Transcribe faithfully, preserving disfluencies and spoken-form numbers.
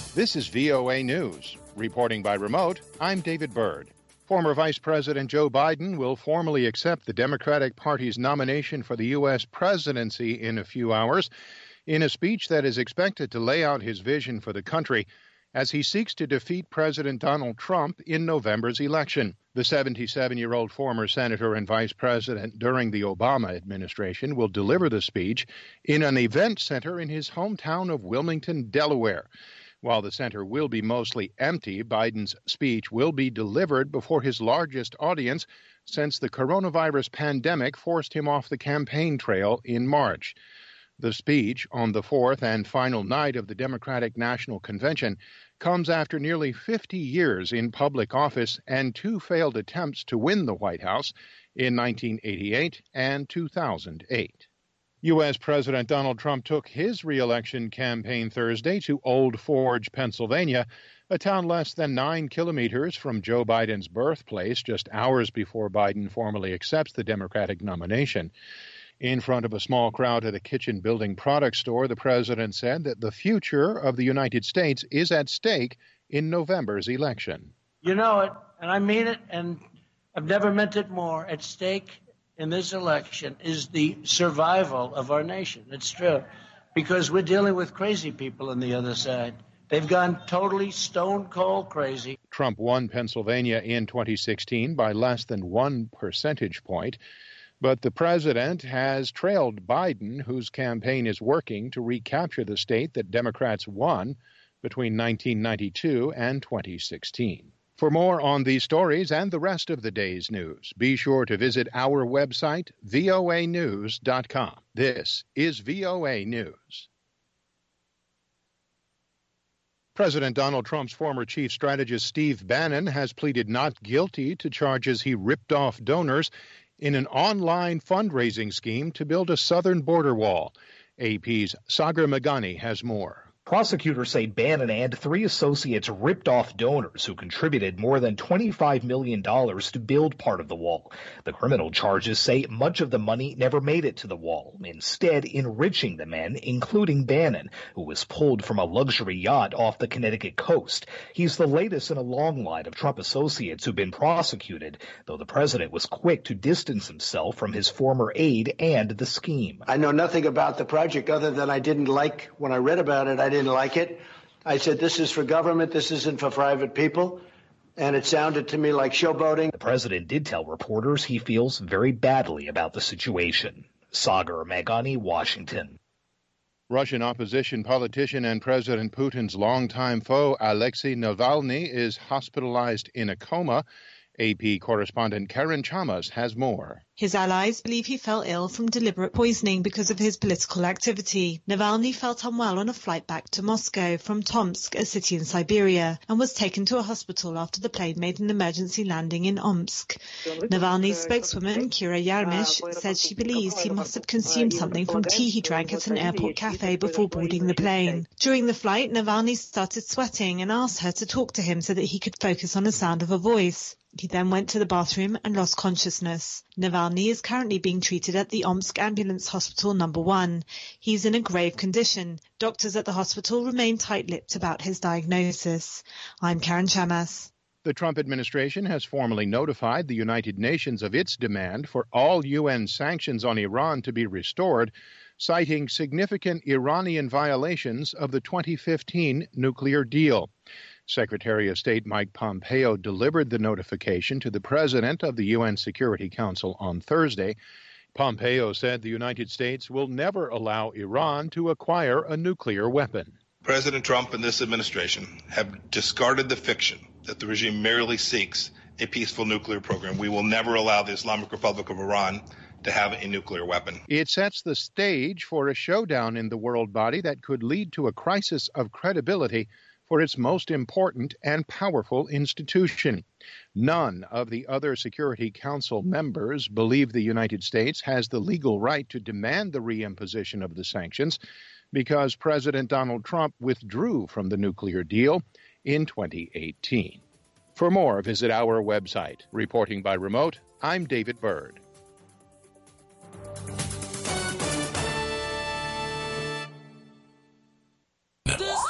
This is V O A News. Reporting by remote, I'm David Byrd. Former Vice President Joe Biden will formally accept the Democratic Party's nomination for the U S presidency in a few hours in a speech that is expected to lay out his vision for the country as he seeks to defeat President Donald Trump in November's election. The seventy-seven-year-old former senator and vice president during the Obama administration will deliver the speech in an event center in his hometown of Wilmington, Delaware. While the center will be mostly empty, Biden's speech will be delivered before his largest audience since the coronavirus pandemic forced him off the campaign trail in March. The speech on the fourth and final night of the Democratic National Convention comes after nearly fifty years in public office and two failed attempts to win the White House in nineteen eighty-eight and two thousand eight. U S. President Donald Trump took his re-election campaign Thursday to Old Forge, Pennsylvania, a town less than nine kilometers from Joe Biden's birthplace, just hours before Biden formally accepts the Democratic nomination. In front of a small crowd at a kitchen building product store, the president said that the future of the United States is at stake in November's election. You know it, and I mean it, and I've never meant it more. At stake in this election is the survival of our nation. It's true, because we're dealing with crazy people on the other side. They've gone totally stone cold crazy. Trump won Pennsylvania in twenty sixteen by less than one percentage point. But the president has trailed Biden, whose campaign is working to recapture the state that Democrats won between nineteen ninety-two and twenty sixteen. For more on these stories and the rest of the day's news, be sure to visit our website, V O A news dot com. This is V O A News. President Donald Trump's former chief strategist Steve Bannon has pleaded not guilty to charges he ripped off donors in an online fundraising scheme to build a southern border wall. A P's Sagar Meghani has more. Prosecutors say Bannon and three associates ripped off donors who contributed more than twenty-five million dollars to build part of the wall. The criminal charges say much of the money never made it to the wall, instead enriching the men, including Bannon, who was pulled from a luxury yacht off the Connecticut coast. He's the latest in a long line of Trump associates who've been prosecuted, though the president was quick to distance himself from his former aide and the scheme. I know nothing about the project other than I didn't like, when I read about it, I didn't didn't like it. I said, this is for government, this isn't for private people. And it sounded to me like showboating. The president did tell reporters he feels very badly about the situation. Sagar Meghani, Washington. Russian opposition politician and President Putin's longtime foe, Alexei Navalny, is hospitalized in a coma. A P correspondent Karen Chamas has more. His allies believe he fell ill from deliberate poisoning because of his political activity. Navalny felt unwell on a flight back to Moscow from Tomsk, a city in Siberia, and was taken to a hospital after the plane made an emergency landing in Omsk. Navalny's spokeswoman, Kira Yarmish, said she believes he must have consumed something from tea he drank at an airport cafe before boarding the plane. During the flight, Navalny started sweating and asked her to talk to him so that he could focus on the sound of a voice. He then went to the bathroom and lost consciousness. Navalny is currently being treated at the Omsk Ambulance Hospital number one. He's in a grave condition. Doctors at the hospital remain tight-lipped about his diagnosis. I'm Karen Chamas. The Trump administration has formally notified the United Nations of its demand for all U N sanctions on Iran to be restored, citing significant Iranian violations of the twenty fifteen nuclear deal. Secretary of State Mike Pompeo delivered the notification to the president of the U N Security Council on Thursday. Pompeo said the United States will never allow Iran to acquire a nuclear weapon. President Trump and this administration have discarded the fiction that the regime merely seeks a peaceful nuclear program. We will never allow the Islamic Republic of Iran to have a nuclear weapon. It sets the stage for a showdown in the world body that could lead to a crisis of credibility for its most important and powerful institution. None of the other Security Council members believe the United States has the legal right to demand the reimposition of the sanctions because President Donald Trump withdrew from the nuclear deal in twenty eighteen. For more, visit our website. Reporting by remote, I'm David Byrd.